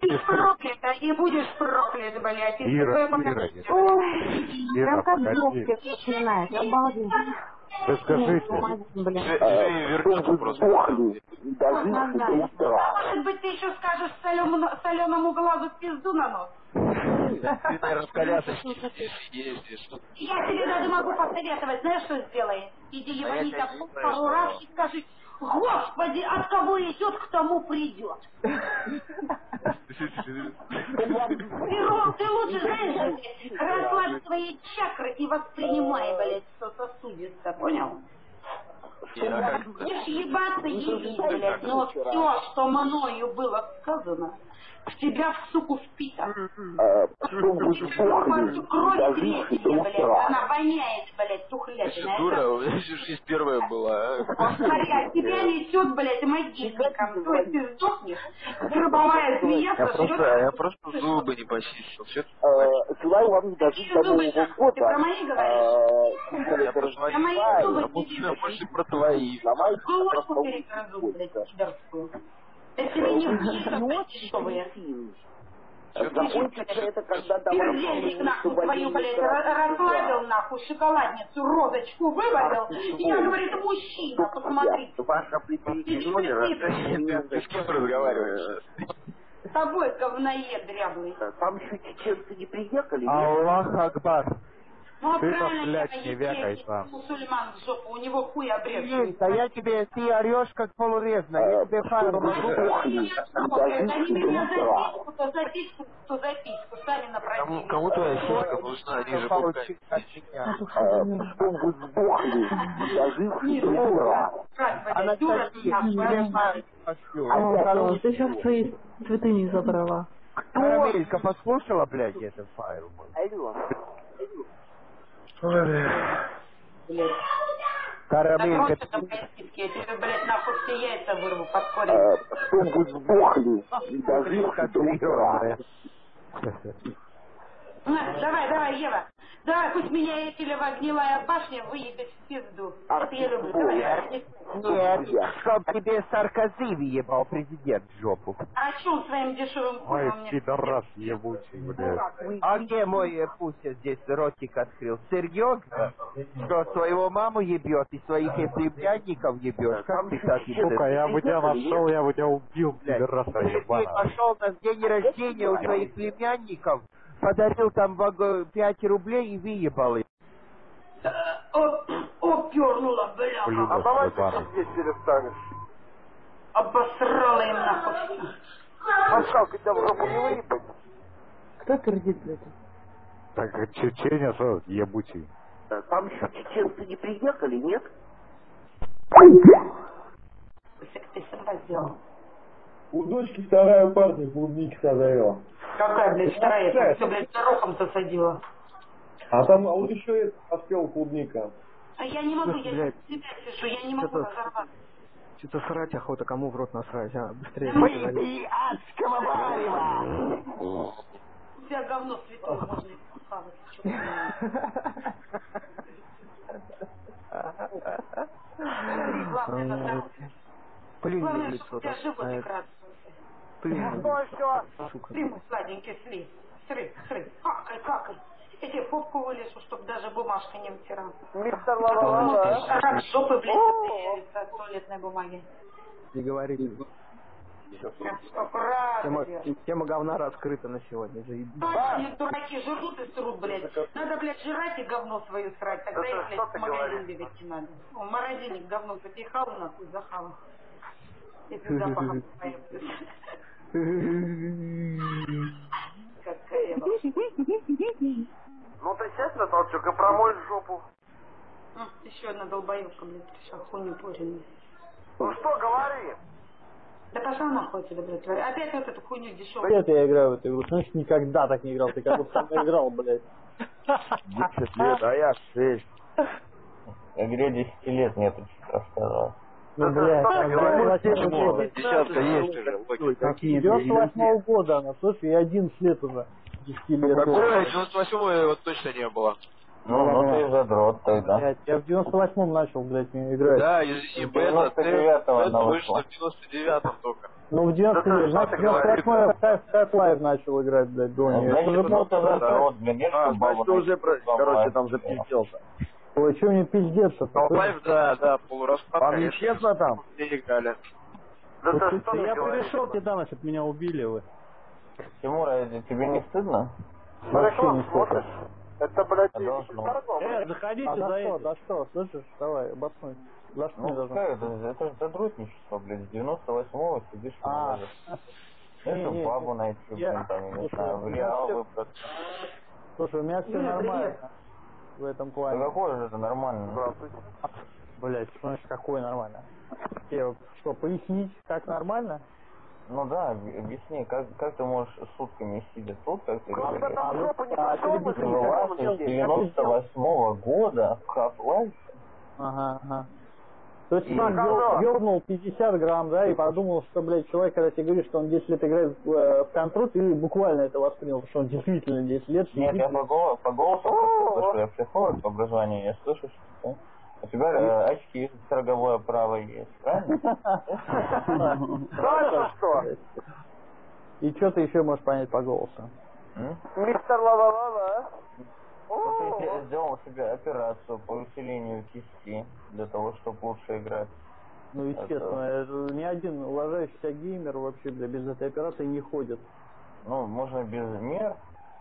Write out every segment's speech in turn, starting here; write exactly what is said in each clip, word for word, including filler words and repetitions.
будешь проклята, и будешь проклят, блядь. Ира, Ира, Ой, Ира, прям как погоди. Бог всех начинает, обалдеть. Вы скажите. Вернется просто. Может быть, ты еще скажешь соленому глазу пизду на нос? Ты, наверное, в колясочке ездишь. Я тебе даже могу посоветовать, знаешь, что сделай? Иди ебанись об пол пару раз и скажи: Господи, от кого идет, к тому придет. Пером, ты лучше, знаешь, расслабь свои чакры и воспринимай, блядь, что сосудится, понял? Будешь ебаться, еби, блядь, но все, что мною было сказано, в тебя, в суку, впитано. Кровь грязная, блядь, она воняет, блядь, тухлятина. Дура, у меня всю жизнь первая была. Смотри, от тебя несет, блядь, могильником. То есть ты сдохнешь, гробовая змея сожрет. Я просто зубы не почистил. Желаю вам дожить до Нового года. Ты про мои говоришь? Я про Я мои зубы не твои. Больше про твои. Головку перекажу, блядь, пидорскую. Это тебе не вкусно, дешевые. Закончится это, когда домой... Пердельник, нахуй, твою, блядь, расслабил, нахуй, шоколадницу, розочку вывалил. И я, говорит, мужчина, посмотри. Ваша приписка. Ты с кем разговариваешь? С тобой, говноед дряблый. Там еще чеченцы не приехали, нет? Аллах Акбар. Ну, Ты-то, правильно, блядь, я не вякай не там. мусульман в жопу, у него хуй обрезанный. Да я тебе, ты орешь как полурезно, я тебе файл могу. Они меня за письку, то за письку, то за письку, сами напросили. Кому твоя сиська нужна? Они же пауками. Что вы сдохли? Я жив и дура. Анастасия, ты сейчас свои цветы не забрала. Карамелька послушала, блядь, этот файл мой? Алло. Карамелька, Я тебе, блядь, нахуй все яйца вырву под корень. Что вы сдохли? И дожив до утра. Давай, давай, Ева. Давай, пусть меня Эйфелева гнилая башня выебет в пизду. Это я люблю. Давай. нет, чтоб тебе Саркози въебал президент в жопу. А что он своим дешевым Ой, хуем мне? пидорас ебучий, блядь. А где мой Пуся здесь ротик открыл? Серьезно? Что, своего маму ебет и своих племянников ебешь? Как ты так Сука, я бы тебя нашел, я бы тебя убил, пидораса Ты ебаная. пошел на день рождения у своих племянников, подарил там пять рублей и выебал их. Опернула, бля. Блюдо ебаный. Здесь перестанешь. Обосрала им нахуй. Пашалка, тебя в жопу не выебать. Кто пердит, блядь? Так, чеченец, вот, ебучий. Там еще чеченцы не приехали, нет? Ты сам сделал. У дочки вторая партия клубники созрела. Какая, блядь, вторая? Я все, блядь, горохом засадила. А там, а вот еще это поспел клубника. А я не могу, я блядь. себя сижу, я не могу Что-то- разорваться. Что-то срать охота, кому в рот насрать, а? Быстрее. Выпей адского варева! У тебя говно святое можно хавать. Чё ты думаешь? Главное, на здоровье. Плюнь Главное, в чтобы лицо, у тебя так. животик А, радовался. плюнь в лицо, сука. Ты, мой сладенький, сли. Сры, сры. Какай, какай. Я тебе попку вылезу, чтобы даже бумажка не вытирала. Мистер Ла-Ла-Ла-Ла. Рак жопы, блядь, появится от туалетной бумаги. Не говори. Прям сколько раз. Тема, блядь. тема говна раскрыта на сегодня. Заебись. Они дураки жрут и срут, блядь. Надо, блядь, жрать и говно свое срать. Тогда их, блядь, в магазин бегать не надо. О, морозильник говно запихал, нахуй, захавал. Если запахом появится. Какая волшебная. Ну ты сядь на толчок и промой жопу. М, Еще одна долбоевка, блядь, пришла, хуйню поренную. Ну что, говори. Да пошла нахуй отсюда, блядь, тварь. Опять вот эту хуйню дешевую. Привет, я играю в эту игру. Знаешь, никогда так не играл. Ты как будто сам играл, блядь. десять лет, а я шесть. Игре десяти лет нету, рассказал. Ну, блядь, что ты там говоришь? девяносто года. Десятка есть уже, логика. девяносто восьмого года она, слушай, и одиннадцать лет уже. десяти лет. Какое? девяносто восьмое вот точно не было. Ну, ну ты задрот тогда. Блядь, я в девяносто восьмом начал, блядь, не играть. Да, и, и бета, девяносто девятого бета она вышла вышла. в девяносто девятом только. Ну, в девяносто, значит, в девяносто восьмой Half-Life начал играть, блядь, Дони. Это же просто задрот, блин, нет, А, значит, ты уже, короче, там запизделся. Ой, что мне пиздец-то? Half-Life, да, да, полураспад, Вам конечно. нечестно там? Все играли. Да ты Я пришел недавно, чтобы меня убили вы. Тимур, а тебе не стыдно? Вообще не смотришь. Это, блядь, А должно. Э, заходите А за за это. что? Да что, слышишь? Давай, обоснуй. За что мне Ну, должно? какая это, это же задротничество, блядь, с девяносто восьмого сидишь и А, можешь. не, Это не, бабу найти, я- блин, там, я не слушай, знаю, у в меня реал всё- выбраться. Слушай, у меня все Юля, нормально в этом Да плане. какое же это нормально? Блять, что значит какое нормально? Тебе что, пояснить, как нормально? Ну да, об- объясни, как, как ты можешь сутками сидя тут, как ты говоришь, А, ну, а, ты вылазишь с девяносто восьмого года в Half-Life? Ага, ага. То есть И- сам ё- ёбнул пятьдесят грамм, да, и подумал, что, блядь, человек, когда тебе говорит, что он десять лет играет в, э, в контру, ты буквально это воспринял, что он действительно десять лет Нет, сидит. я по, голо- по голосу просто слышу, я психолог по образованию, я слышу, что у тебя э, очки с роговое право есть, правильно? Знаешь что? И что ты еще можешь понять по голосу? М? Мистер Ла-Ла-Ла-Ла. Вот я сделал себе операцию по усилению кисти для того, чтобы лучше играть. Ну, естественно, это ни один уважающийся геймер вообще, бля, без этой операции не ходит. Ну, можно без мер.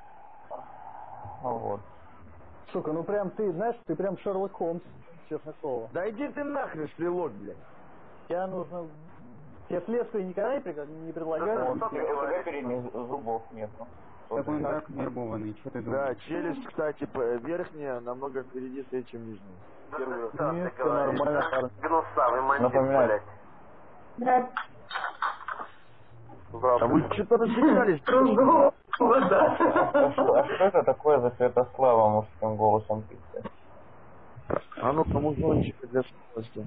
Вот. Сука, ну прям ты, знаешь, ты прям Шерлок Холмс, честное слово. Да иди ты нахрен, стрелок, блядь. Тебе нужно... Тебе следствие никогда не, пред- не предлагают? Вот, у тебя передних зубов нету. Так он так нервованный, что ты думаешь? Да, челюсть, кстати, п- верхняя намного впереди стоит, чем нижняя. Первый раз. Нет, всё нормально, парень. Гнусавый мандит, Напоминаю. блядь. Да. А вы что-то разыгрались? А что, а что это такое за Святослава мужским голосом пишет? А ну кому звончик для скорости?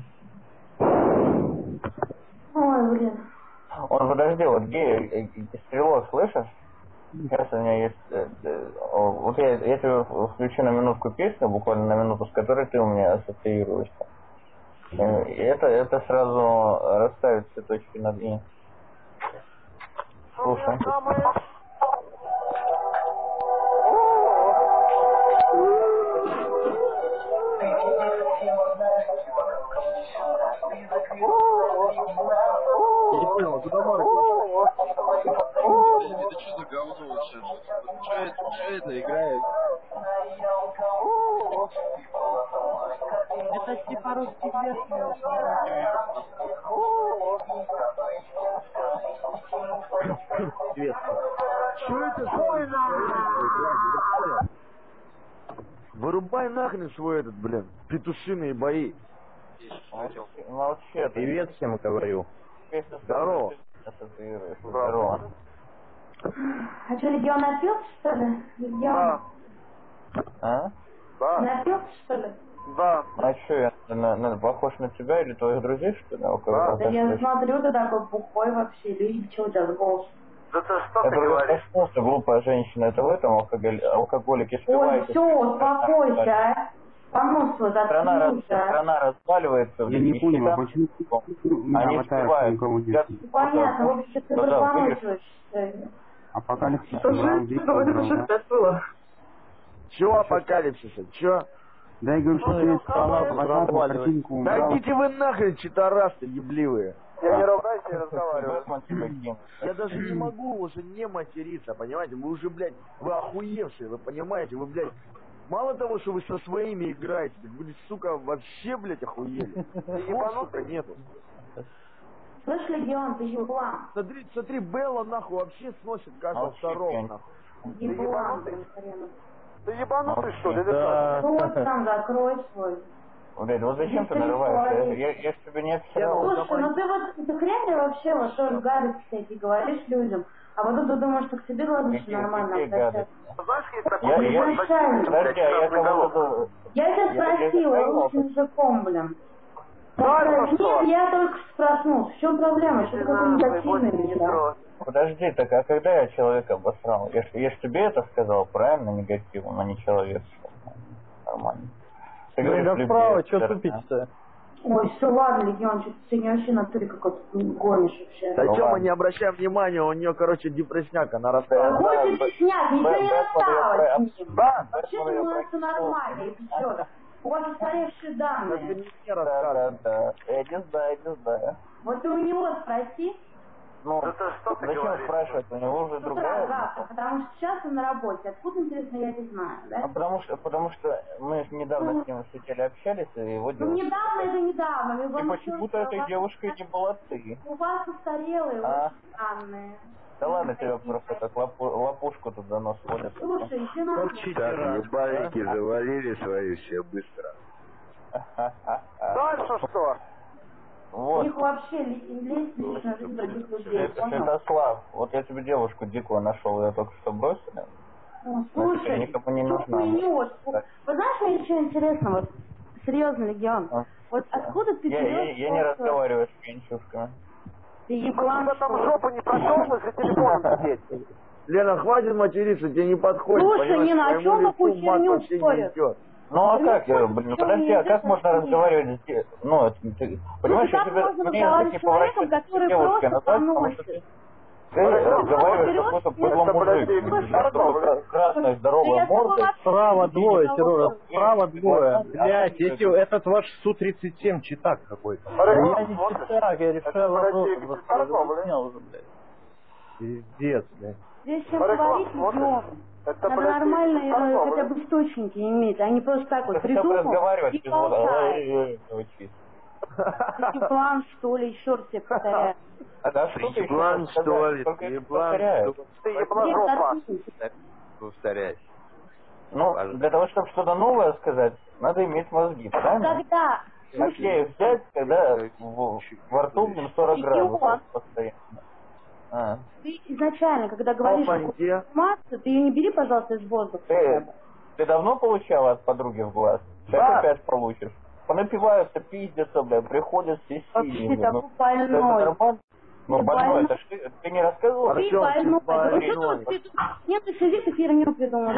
Ой, блин. Он, подожди, вот гей, э, э, стрелок, слышишь? Сейчас у меня есть... э, э, о, вот я, я тебе включу на минутку песню, буквально на минуту, с которой ты у меня ассоциируешься. Э, И это, это сразу расставит все точки над «и». Слушай. Не понял, куда маркаешь? Это что за говно вообще? Что это, что это играет? Это типа русский версия. Что это за... Вырубай нахрен свой этот, блин, петушиные бои. Молчи, Привет всем говорю. Здорово. Ассоциируешься. Здорово. А что, Легион напился, что ли? Легион А? напился, что ли? Да. А что, я на, на- похож на тебя или твоих друзей, что ли? Около Да я вас? смотрю, ты такой бухой вообще, люди, что у тебя с голосом? Да ты что Я ты просто говоришь? проснулся, глупая женщина, это в этом алкоголь, алкоголики Ой, спиваете. все, успокойся, а. Понос свой Страна, раз, заткнулся, а. страна разваливается, Я не понял, а нищета. почему не Они хватает спивают. никого Спят- нет? Ну, понятно, в общем, ты Ну да, пропонуешь. Апокалипсис, Браун, Виктор, да? Чего апокалипсиса? Чё? Да, я говорю, что ты страна возьмал картинку, Да убрал. идите вы нахрен, читарасты ебливые. Я не ругайся и разговариваю. Бэтмен тебя кинул. Я даже не могу уже не материться, понимаете? Вы уже, блядь, вы охуевшие, вы понимаете? Вы, блядь, мало того, что вы со своими играете, так вы, сука, вообще, блядь, охуели. Слов, сука, нету. Слышь, Легион, ты еблан. Смотри, смотри, Белла, нахуй, вообще сносит каждого Молчи, второго, Пень. нахуй. Еблан, блин, хренов. Ты ебанутый, что ли? Рот там закрой свой. Блядь, вот зачем ты Ты нарываешься? человек. Я, я ж тебе не обсирал. Слушай, ну ты вот, ты хрен ли вообще вот тоже гадости всякие говоришь людям, а потом ты думаешь, что к себе главное, что Какие- нормально какие обращаться. Знаешь, есть Я, такой... я, Изначально. подожди, а я кого-то... Я тебя Я- я спросила сказал, русским языком, блин. Знаешь, Я ну что? Нет, я только что проснулся. В чем проблема? Что ты такой негативный или что? Подожди, так а когда я человека обосрал? Я ж, я ж тебе это сказал, правильно, негативно, а не человек. Нормально. Ты Ну, говоришь, да люби, вправо, что да. тупить-то? Ой, все, ладно, Легион, что-то сегодня вообще на туре какой-то гонишь вообще. Да чё мы не обращаем внимания, у нее, короче, депрессняк, она растает. Какой депрессняк, ничего не осталось с ним. Да, Вообще-то у нас все нормально, если что. У вас устаревшие данные. Да, да, да. Я не знаю, не знаю. Вот ты у него спроси. Ну, зачем спрашивать? У него уже С утра, другая. завтра, потому что сейчас он на работе. Откуда, интересно, я не знаю, да? А потому что, потому что мы недавно с ним сидели, общались, и его Ну, девушка. недавно это недавно. И почему-то этой девушкой не была ты. У вас устарелые, А? очень странные. Да ладно, тебя просто как лопу, лопушку туда нос водят. Слушай, иди нахуй. Так, ебальники завалили свои все быстро. Дальше что? У Вот. них вообще лезть лично жизнь других людей, понял? Святослав, вот я тебе девушку дикую нашел, я только что бросил. Ну, слушай, никому не нужна. ты не очень. Вы знаешь, мне еще интересно, вот, серьезно, Легион, А? вот откуда ты Я, я, берешь... я не разговариваю с пьянчушками. Ты еблан, Ты там жопу не прошел, мы за телефоном сидеть. Лена, хватит материться, тебе не подходит. Слушай, понимаешь, ни на твоему чем лицу такую мат херню вообще не спорят. идет. Ну а Ты как, не я, хочешь, блин, что подожди, мне а как это можно нет? разговаривать с... Ну, это, ты, понимаешь, я как тебе... можно Мне разговаривать не с человеком, поворачивается который девушкой просто назвать, потому что поносит? ты разговариваешь берешь, какой-то и подлый это, мужик. блядь, Знаешь, такой красной, Да здоровой я с тобой мордой. вообще Справа не двое, разговариваю. Сережа, справа двое. Блять, если это ваш Су тридцать семь читак какой-то. Я не читак, я решаю вопрос, просто разъяснял уже, блядь. Пиздец, блядь. Здесь чем говорить, Легион. Надо нормальные э, хотя бы источники иметь, а не просто так вот Ты хотя бы придумал разговаривать и без вода. болтаешь. Ой-ой-ой, учись. Ты план, что ли, еще раз тебе повторяю. А да, что ты Еблан, еще что ли? Только это Еблан, повторяю. что ли? Ты еблажопа. Повторяйся. Ну, для того, чтобы что-то новое сказать, надо иметь мозги, правильно? Когда? Как я их взять, когда в, во рту, блин, сорок градусов постоянно. А. Ты изначально, когда говоришь Опаньки. информацию, ты ее не бери, пожалуйста, из воздуха. Ты, ты давно получала от подруги в глаз? Сейчас Да. опять получишь. Понапиваются, пиздятся, бля, приходят все Вообще синие. такой Это больной. нормально? Ну, Ты больной, больной. это ж ты, ты не рассказывал? Ты Артём, больной. ты Да больной. что ты тут? Нет, ты сиди, ты херню придумал.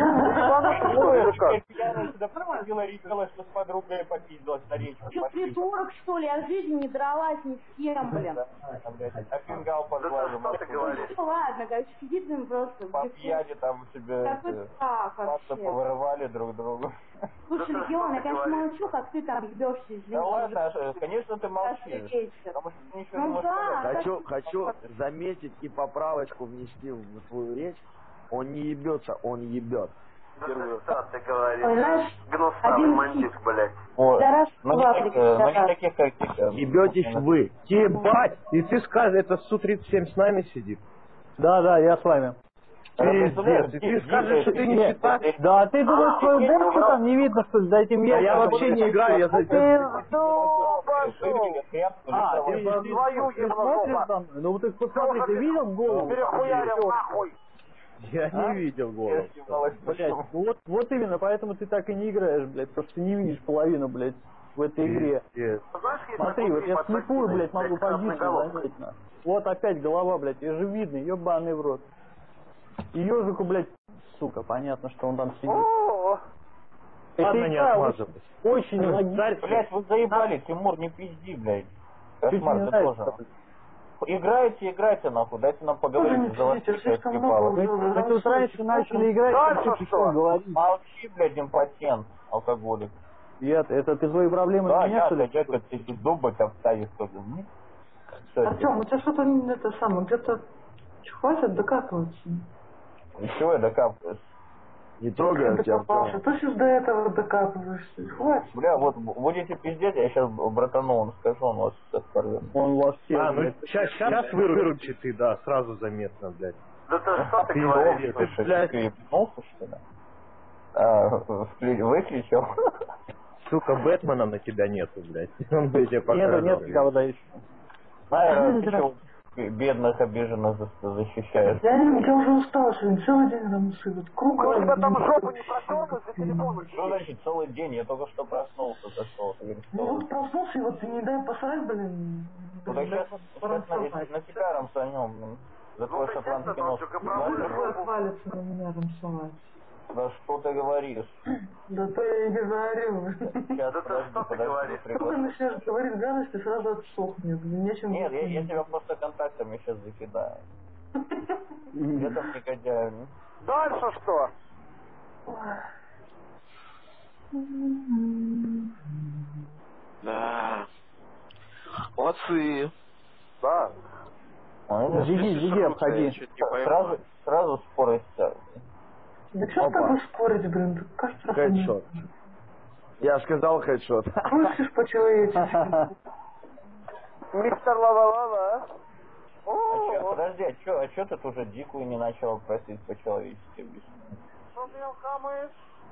Ой, теперь пьяная сюда приходила, решила, что с подругой попиздилась на речку. Что, придурок, что ли? Я в жизни не дралась ни с кем, блин. А фингал под глазом. Ну ладно, короче, сидит им просто. По пьяни там себе Какой э, так просто вообще. повырывали друг другу. Слушай, Легион, я, конечно, молчу, как ты там ебешься, извини. Да ладно, Аша, конечно, ты молчишь. вечер. Потому что ты ничего не Ну можешь да. сказать. Хочу, хочу заметить и поправочку внести в твою речь. Он не ебется, он ебет. Да, ты говоришь. Ой, знаешь, Гнусавый один мантик, блядь. Вот. Да раз, Ну, два, не три, так- э, ну, не да. таких, как ты. э, Ебетесь вы. Ебать! И ты скажешь, это Су тридцать семь с нами сидит. Да, да, я с вами. Пиздец, и ты скажешь, что ты не читак? Да, а ты думаешь, свою бочку там не видно, что ли, за этим Да я я вообще не играю, я за Пизду пошел. А, А, ты, ты, Твою ты смотришь там? Ну ты посмотри, ты видел голову? перехуярил нахуй. Я не видел голову. Блять, вот, вот именно, поэтому ты так и не играешь, блядь, потому что ты не видишь половину, блядь, в этой игре. Смотри, вот я слепую, блядь, могу позицию занять, на. Вот опять голова, блядь, ее же видно, ебаный в рот. И ежику, блядь, сука, понятно, что он там сидит. Ладно, Это не игра отмазывайся. очень, очень логично. Блять, вы заебали, Тимур, не пизди, блядь. Чуть не Кошмар, ты нравится. тоже. Играйте, играйте, нахуй, дайте нам поговорить, за вас скрипало. Мы, мы тут раньше начали играть, Дальше и ты что? что говоришь? Молчи, блядь, импотент, алкоголик. Я, это ты свои проблемы Да, на меня, я, что ли? я, я, ты тут зубы топтаешь, что ли? М? Кстати, Артем, у тебя что-то это самое, где-то хватит докапываться. чего я докапываюсь? Не трогай тебя, Докопался. Ты сейчас до этого докапываешься. Хватит. Бля, вот будете пиздеть, я сейчас братану он скажу, он вас сейчас порвет. Он вас всех, А, ну блядь, сейчас, сейчас выручи ты, да, сразу заметно, блядь. Да ты что ты Ты говоришь? ты, Ты, блядь, ты ебнулся, что ли? А, вкли- выключил? сука, Бэтмена на тебя нету, блядь. Он бы тебе Нету, показал. нет никого еще. Наверное, ты что, бедных обиженных за- защищаешь. Я, я уже устал сегодня, целый день там сыпет. Круг. Ну, у тебя там жопу не просернут за телефон. Что значит целый день? Я только что проснулся, зашел. Ты говоришь, Ну что? вот проснулся, и вот ты не дай посрать, блин. Ну так сейчас, сейчас на, на тебя рамсанем, блин. За твой шотландский нос. Хвалится на меня там салать. Да что ты говоришь? Да то я и не говорю. Сейчас, Да ты что ты говоришь? Только начнешь говорить гадость, ты сразу отсохнешь. Нечем Нет, я, я говорить. тебя просто контактами сейчас закидаю. Где там негодяй? Дальше что? Да. Молодцы. Да. Зиги, зиги, обходи. Сразу, сразу споры ставь. Да что с тобой спорить, блин? Ты кажется, Хедшот. Я сказал хедшот. Слышишь по-человечески. Мистер Лава-Лава. А чё, подожди, а чё, а чё ты уже дикую не начал просить по-человечески объяснить? Что ты его хамаешь?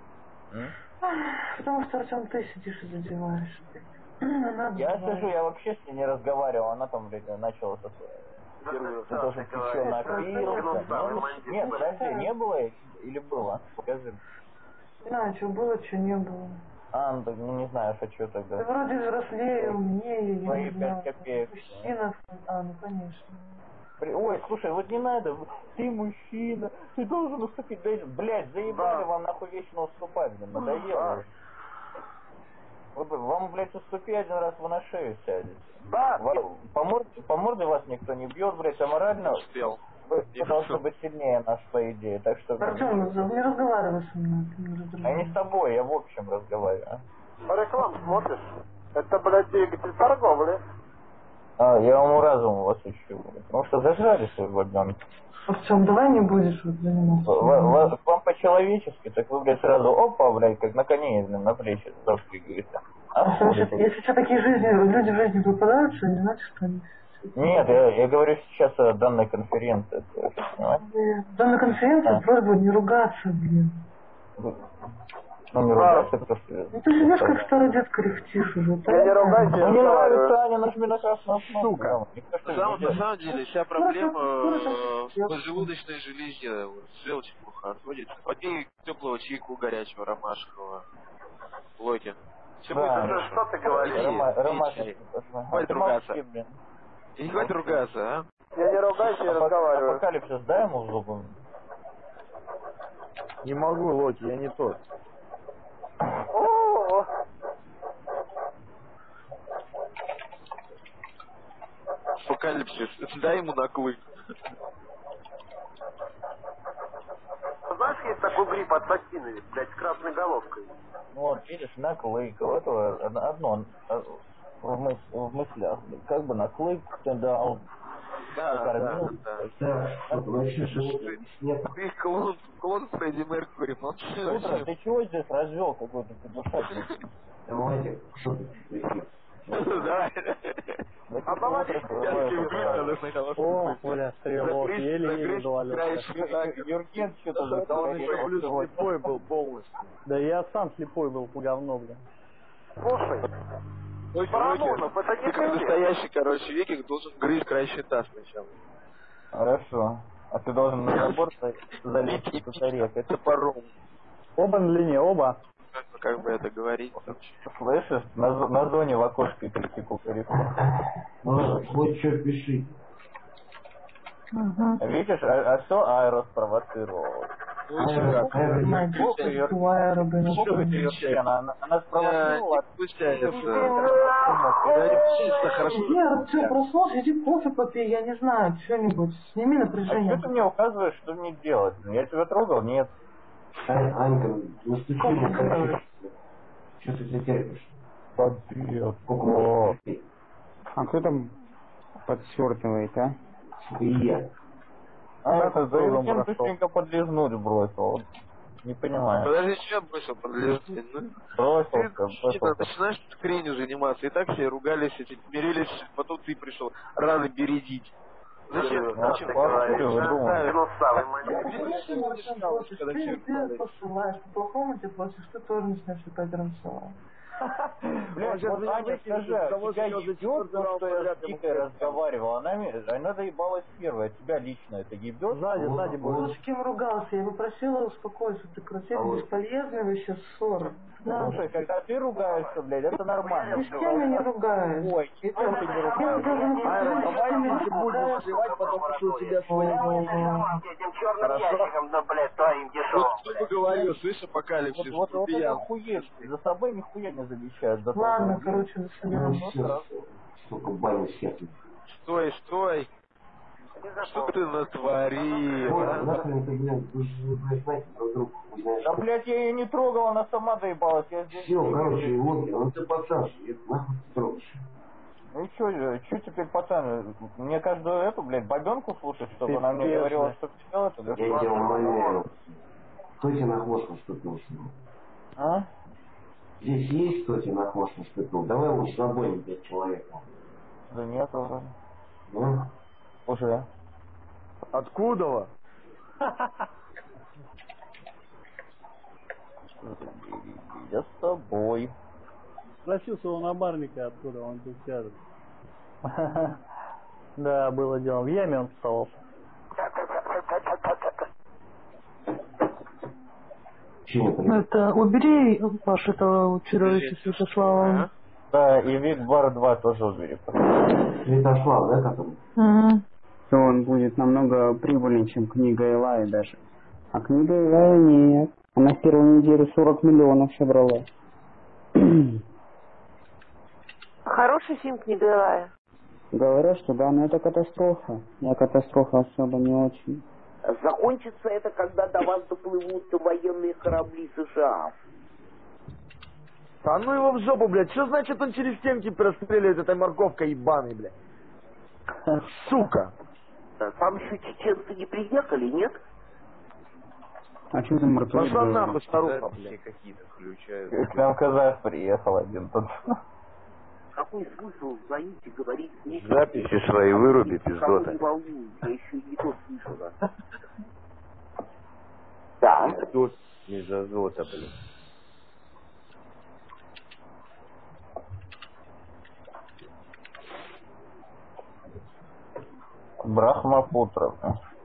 Потому что, Артем, ты сидишь и задеваешь. Я сижу, я вообще с ней не разговаривал, она там, блядь, начала со своей. Ты тоже еще напился. Нет, подожди, не было или было? Покажи. Не знаю, что было, что не было. А, ну, ну не знаю, а что тогда. Ты вроде взрослее, умнее, я Свои не знаю. пять копеек. Мужчина, а, ну конечно. Ой, слушай, вот не надо, ты мужчина, ты должен уступить. Блядь, заебали да. Вам нахуй вечно уступать, блин, надоело. Да. Вот, вам, блядь, уступи один раз, вы на шею сядете. Да. По морде, по морде вас никто не бьет, блядь, а морально успел. Вы должны быть сильнее нас, по идее, так что... Артем, не разговаривай со мной, ты не разговаривай. А не с тобой, я в общем разговариваю. Рекламу смотришь? Это, блядь, двигатель торговли. А, я вам разум вас учу, потому что зажрали свой вагон. Артем, давай не будешь вот заниматься. Вам, вам по-человечески, так вы, блядь, сразу, опа, блядь, как на коне, блин, на плечи запрыгаете. А, а если, если что, такие жизни, люди в жизни попадаются, не значит, что они... Нет, я, я говорю сейчас о данной конференции. Данная конференция, а? Просьба не ругаться, блин. Ну, не ругаться, потому что... Ну, ты живешь как старый дед, кряхтишь уже. Я не ругайся, я не нравится, Аня, нажми на красную кнопку. Сука. На, на самом деле, вся проблема в поджелудочной железе. Желчь плохо отводит. Попей теплого чайку горячего, ромашкового. Локи. Все будет хорошо. Что ты говоришь? Ромашки. Хватит ругаться. И не хватит ругаться, а? Я не ругаюсь, я разговариваю. Апокалипсис, дай ему в зубы. Не могу, Локи, я не тот. О-о-о. Апокалипсис, дай ему на клык. Знаешь, есть такой гриб ассасиновец, блядь, с красной головкой. Вот, видишь, на клык. У этого одно в, мыс в мыслях. Как бы на клык ты дал. Да, покормил. Да, да. да. Вообще, ты клон, клон Фредди Меркьюри, молчи. Слушай, ты чего здесь развел какой-то подушатель? Давайте, что ты? Да. А давайте О, Оля, стрелок, еле-еле довалил. Юрген что-то он еще плюс слепой был полностью. Да я сам слепой был по говно, бля. Слушай, Баранонов, это не ты как настоящий, короче, викинг должен грызть край щита сначала. Хорошо. А ты должен на забор залезть и кусарек. Топором. Оба на линии, оба. Как бы это говорить? Слышишь? На, на зоне в окошке кричи кукареку. Ну, вот что пиши. Ага. Видишь, а, а все Айро спровоцировал. Она, она спровоцировала. Артем, все, проснулся, иди кофе попей, я не знаю, что-нибудь, сними напряжение. А что ты мне указываешь, что мне делать? Я тебя трогал? Нет. Ань, Анька, наступи на короче. Что ты терпишь? Подбьет. А кто там подсвертывает, а? Я. А это за этим быстренько подлизнуть бросил. Не понимаю. Подожди, что бросил подлизнуть? Ну, бросил, ты бросил. начинаешь хренью заниматься. И так все ругались, эти мирились, потом ты пришел рано бередить. Зачем? Зачем? Ты посылаешь, по-плохому тебе платишь, ты тоже начинаешь опять рисовать. Блядь, вот Аня, скажи, тебя ебет то, что я с Дикой разговаривал? Она, она доебалась первая, тебя лично это ебет? Сзади, сзади Он будет. с кем ругался, я попросила успокоиться, ты красивый, бесполезный вообще ссора. Слушай, когда ты ругаешься, блядь, это нормально. Ни с кем я не ругаюсь. Ой, и ты не ругаешься. Айрон, давай меньше будешь сливать, потому что у тебя свои... Этим черным ящиком, да, блядь, твоим дешевым. Вот что ты говорил, слышь, апокалипсис, Вот, что вот ты это я. охуеть. За собой нихуя не замечают. За Ладно, тобой. короче, до свидания. Сука, баня сетки. Стой, стой. Что ты натворил? Ой, а? нахрен ты, блядь, вы же, блядь, знаете друг друга, хуй знаешь. Да, блядь, я ее не трогал, она сама доебалась. Я здесь... Все, короче, вот, ну ты пацан, это нахуй ты трогаешь. Ну и чё, чё теперь, пацан, мне каждую эту, блядь, бабенку слушать, чтобы она мне говорила, что ты делаешь? Да Я тебя умоляю. Кто тебе на хвост наступил? А? Здесь есть кто тебе на хвост наступил? Давай лучше забоним пять человек. Да нет уже. Ну? Уже. Откуда? Я с тобой. Спросил своего напарника, откуда он тут скажет. Да, было дело. В яме он оставался. Это убери ваш этого чудовище Святослава. Да, и Вик Бар два тоже убери. Святослав, да, который? Угу. То он будет намного прибыльнее, чем книга Илая даже. А книга Илая нет. Она в первую неделю сорок миллионов собрала. Хороший фильм книга Илая. Говорят, что да, но это катастрофа. Я катастрофа особо не очень. Закончится это, когда до вас доплывут военные корабли США. Да ну его в жопу, блядь. Что значит он через стенки простреливает этой морковкой ебаной, блядь? Сука! Там еще чеченцы не приехали, нет? А что за морковь? Пошла нахуй, старуха, блядь. Какие-то включают. К нам казах приехал один тут. Какой смысл звонить и говорить с ней? Записи свои выруби, Кого пиздота. не волнует, я еще и не то слышала. Да. Тут из азота, блин. Брахмапутра.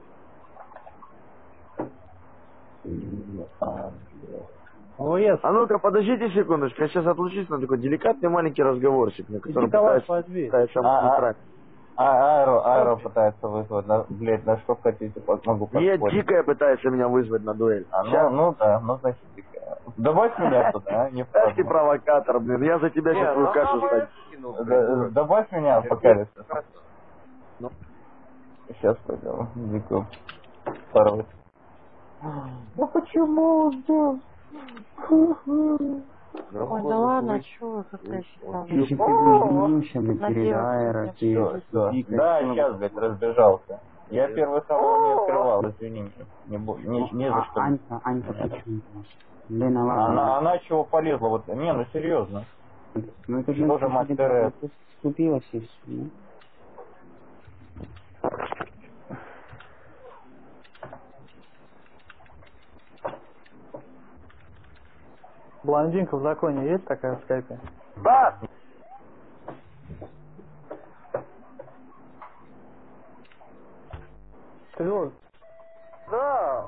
А ну-ка, подождите секундочку, я сейчас отлучусь на такой деликатный маленький разговорчик, на котором Николай, пытаюсь... возьми. пытаюсь А, а, а, аэро, аэро пытается вызвать, на, блядь, на что хотите, могу Нет, поспорить. дикая пытается меня вызвать на дуэль. А, ну, Сейчас. ну да, ну значит дикая. Добавь меня туда, а, не Эх ты вправду. провокатор, блин, я за тебя сейчас твою кашу ставлю. Да, добавь меня, апокалипсис. Сейчас пойдем, дикую порвать. Ну почему? Ой, да ладно, чё, какая фигня. Если бы ты изменился бы перед аэро, ты... Да, сейчас, блядь, разбежался. Я первый салон не открывал, извини меня. Не, бу- не, не за что. Анька, Анька, почему? Лена, ладно. Она, она чего полезла? Вот, не, ну серьезно. Ну это же Тоже мать Тереза. вступилась и все, ну. Блондинка в законе есть такая в скайпе? Да! Стрелок. Да!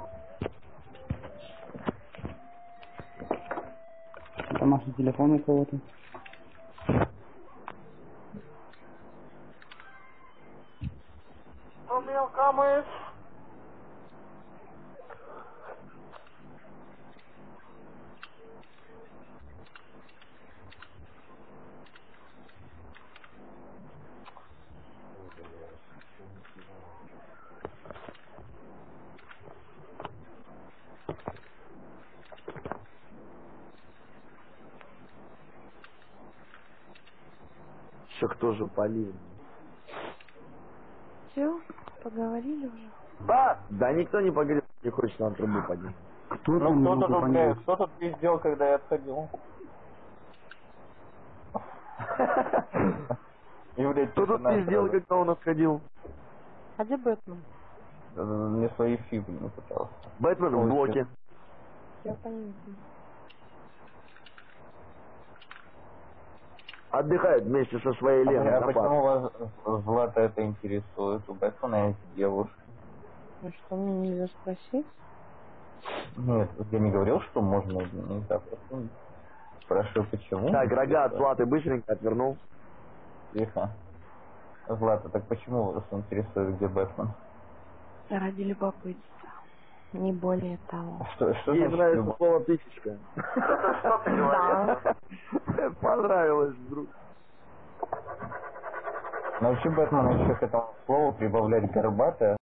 Домашний телефон у кого-то. Что мелко мышь? Еще кто же полил? Все, поговорили уже. Да! Да никто не поговорил, не хочет нам трубу поднять. Кто Ну там кто-то руку тут, поднял? блядь, кто тут пиздел, когда я отходил? И, блядь, Кто тут пиздел, когда он отходил? А где Бэтмен? Не свои фигли не пытался. Бэтмен в блоке. Я понятно. Отдыхает вместе со своей Леной. А на почему базе. вас Злата это интересует? У Бэтмена есть девушка. Ну что, мне нельзя спросить? Нет, я не говорил, что можно нельзя просто. Спрашиваю, почему? Так, рога от Златы быстренько отвернул. Тихо. Злата, так почему вас интересует, где Бэтмен? Ради любопытства. Не более того. Что, что Ей значит нравится любовь? слово тысячка. Что ты говоришь? Понравилось вдруг. Научи Бэтмена еще к этому слову прибавлять горбатое.